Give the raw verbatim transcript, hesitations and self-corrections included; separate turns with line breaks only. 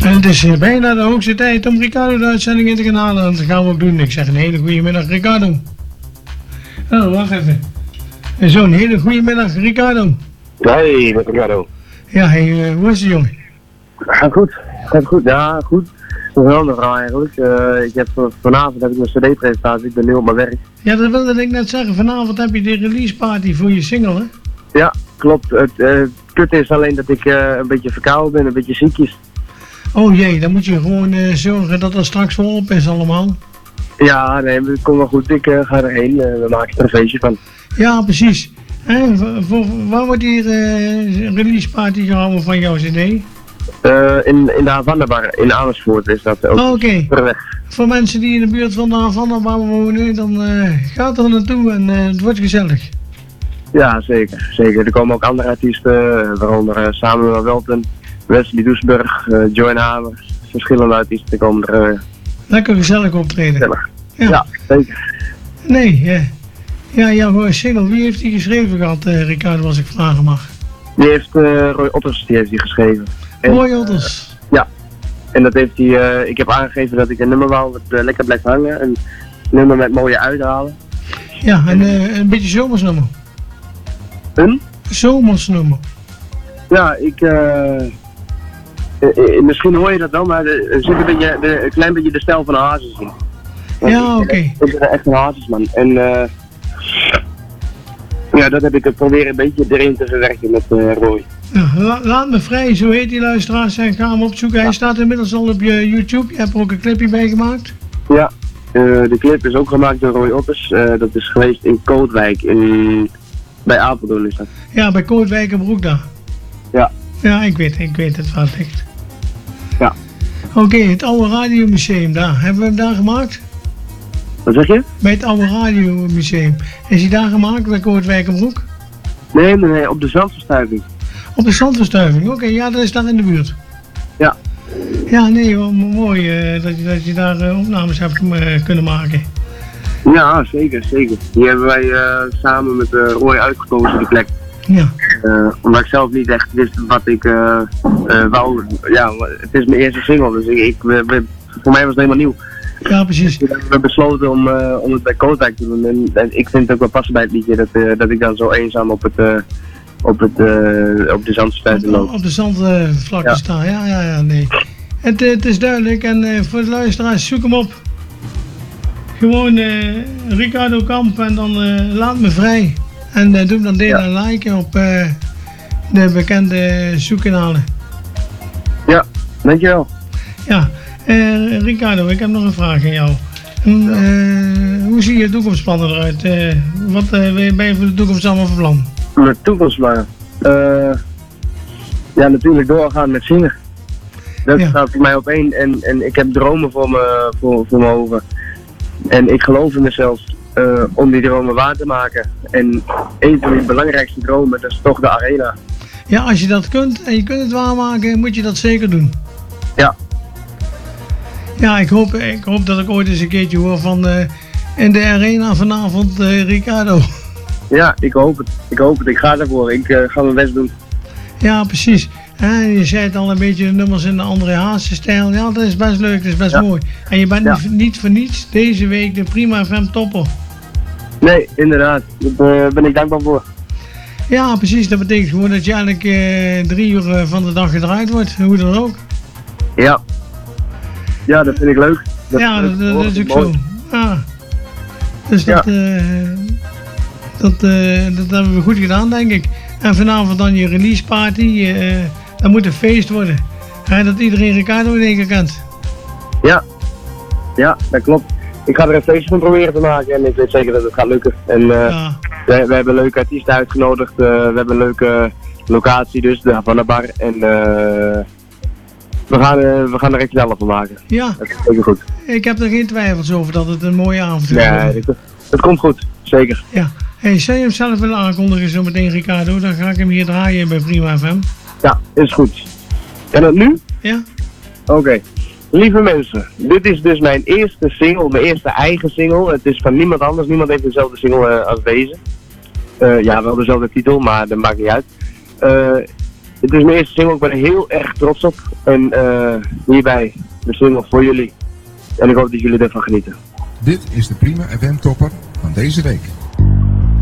En het is bijna de hoogste tijd om Ricardo de uitzending in te gaan halen. Dat gaan we ook doen. Ik zeg een hele goede middag, Ricardo. Oh, wacht even. Zo'n hele goede middag, Ricardo.
Hey, met Ricardo.
Ja, hey, hoe is het, jongen?
Gaat goed. Gaat goed, ja, goed. Dat is wel een verhaal eigenlijk. Uh, ik heb, vanavond heb ik mijn cd-presentatie, ik ben nu op mijn werk.
Ja, dat wilde ik net zeggen. Vanavond heb je de release party voor je single, hè?
Ja, klopt. Het uh, kut is alleen dat ik uh, een beetje verkouden ben, een beetje ziekjes.
Oh jee, dan moet je gewoon uh, zorgen dat dat straks wel op is allemaal.
Ja, nee, het komt wel goed. Ik uh, ga erheen. Uh, we maken er een feestje van.
Ja, precies. En voor, voor, waar wordt hier uh, release party gehouden van jouw cd?
Uh, in, in de Havana-bar in Amersfoort is dat ook.
Oh, oké.
Okay.
Voor mensen die in de buurt van de Havana-bar wonen, dan uh, gaat er naartoe en uh, het wordt gezellig.
Ja, zeker. Zeker. Er komen ook andere artiesten, waaronder uh, Samuel Welten, Wesley Doesburg, uh, Joanne Hamer. Verschillende artiesten komen er. Uh,
Lekker gezellig optreden.
Gezellig.
Ja.
Ja, zeker.
Nee, uh, ja, jouw single, wie heeft die geschreven gehad, uh, Ricardo, als ik vragen mag?
Die heeft uh, Roy Otters die heeft die geschreven. En,
Roy Otters?
Uh, ja. En dat heeft hij, uh, ik heb aangegeven dat ik een nummer wou dat uh, lekker blijft hangen. Een nummer met mooie uithalen.
Ja, en uh, een beetje zomersnummer.
Een?
Zomersnummer.
Ja, ik... Uh, uh, misschien hoor je dat wel, maar er zit een, beetje, de, een klein beetje de stijl van een hazes in.
Ja, oké. Okay.
Ik ben echt een hazesman. En uh, ja, dat heb ik proberen een beetje erin te verwerken met uh, Roy.
Ja, la, laat me vrij, zo heet die luisteraars en ga hem opzoeken. Hij staat inmiddels al op je YouTube. Je hebt er ook een clipje bij gemaakt.
Ja, uh, de clip is ook gemaakt door Roy Otters. Uh, dat is geweest in Kootwijk, in, bij Apeldoorn is dat.
Ja, bij Kootwijk en Broek daar.
Ja.
Ja, ik weet, ik weet het waar het ligt.
Ja.
Oké, okay, het oude radiomuseum daar. Hebben we hem daar gemaakt?
Wat zeg je?
Bij het oude radiomuseum. Is hij daar gemaakt bij Kootwijk en Broek?
Nee, nee, nee, op de zandverstuiving.
Op de zandverstuiving, oké, okay, ja, dat is daar in de buurt.
Ja.
Ja, nee, wel mooi uh, dat, je, dat je daar uh, opnames hebt uh, kunnen maken.
Ja, zeker, zeker. Die hebben wij uh, samen met uh, Roy uitgekozen, die plek.
Ja.
Uh, omdat ik zelf niet echt wist wat ik uh, uh, wou. Ja, het is mijn eerste single, dus ik, ik, we, we, voor mij was het helemaal nieuw.
Ja, precies.
Dus we hebben besloten om, uh, om het bij Kootwijk te doen. En, en ik vind het ook wel passen bij het liedje dat, uh, dat ik dan zo eenzaam op het... Uh, Op, het, uh, op de zandverstuiving lopen.
Op de zandvlakte uh, ja. staan, ja, ja, ja, nee. Het, het is duidelijk en uh, voor de luisteraars, zoek hem op. Gewoon uh, Ricardo Kamp en dan uh, laat me vrij. En uh, doe dan delen en ja. liken op uh, de bekende zoekkanalen.
Ja, dankjewel.
Ja, uh, Ricardo, ik heb nog een vraag aan jou. Uh, ja. Hoe zie je toekomstplannen eruit? Uh, wat uh, ben je voor de toekomst allemaal van plan?
Mijn toekomstplannen? Uh, ja, natuurlijk doorgaan met zingen. Dat ja. staat voor mij op één en, en ik heb dromen voor me, voor, voor mijn ogen. En ik geloof in mezelf uh, om die dromen waar te maken. En een van die belangrijkste dromen, dat is toch de arena.
Ja, als je dat kunt en je kunt het waarmaken, moet je dat zeker doen.
Ja.
Ja, ik hoop, ik hoop dat ik ooit eens een keertje hoor van uh, in de arena vanavond uh, Ricardo.
Ja, ik hoop het. Ik hoop het. Ik ga ervoor. Ik uh, ga mijn best doen.
Ja, precies. En je zei het al een beetje de nummers in de André Hazes-stijl. Ja, dat is best leuk. Dat is best ja. mooi. En je bent ja. niet, niet voor niets deze week de Prima F M topper.
Nee, inderdaad. Daar uh, ben ik dankbaar voor.
Ja, precies. Dat betekent gewoon dat je eigenlijk uh, drie uur uh, van de dag gedraaid wordt. Hoe dan ook.
Ja. Ja, dat vind ik leuk. Dat,
ja, dat, dat, dat is ook
mooi.
zo. Ja. Dus dat... Ja. Uh, Dat, uh, dat hebben we goed gedaan, denk ik. En vanavond dan je release party. Uh, dat moet een feest worden. Uh, dat iedereen Ricardo in één keer kent.
Ja. Ja, dat klopt. Ik ga er een feestje van proberen te maken en ik weet zeker dat het gaat lukken. En uh, ja. we, we hebben leuke artiesten uitgenodigd. Uh, we hebben een leuke locatie dus, de Havana Bar. En uh, we, gaan, uh, we gaan er echt zelf van maken.
Ja.
Dat is zeker goed.
Ik heb er geen twijfels over dat het een mooie avond is.
Ja, het, het komt goed. Zeker.
Ja. Hey, zou je hem zelf willen aankondigen zo meteen, Ricardo? Dan ga ik hem hier draaien bij Prima F M.
Ja, is goed. En dat nu?
Ja.
Oké. Okay. Lieve mensen, dit is dus mijn eerste single, mijn eerste eigen single. Het is van niemand anders, niemand heeft dezelfde single uh, als deze. Uh, ja, wel dezelfde titel, maar dat maakt niet uit. Uh, het is mijn eerste single, ik ben er heel erg trots op. En uh, hierbij de single voor jullie. En ik hoop dat jullie ervan genieten.
Dit is de Prima F M topper van deze week.